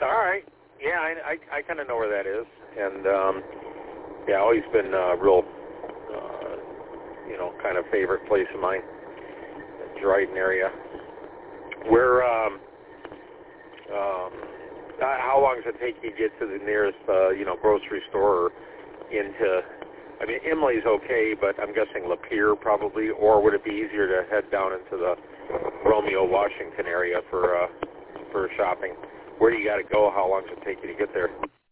All right. Yeah, I kind of know where that is, and yeah, always been a real, kind of favorite place of mine, the Dryden area. Where, how long does it take you to get to the nearest, grocery store or into? I mean, Imlay's okay, but I'm guessing Lapeer probably, or would it be easier to head down into the Romeo, Washington area for shopping? Where do you got to go? How long does it take you to get there?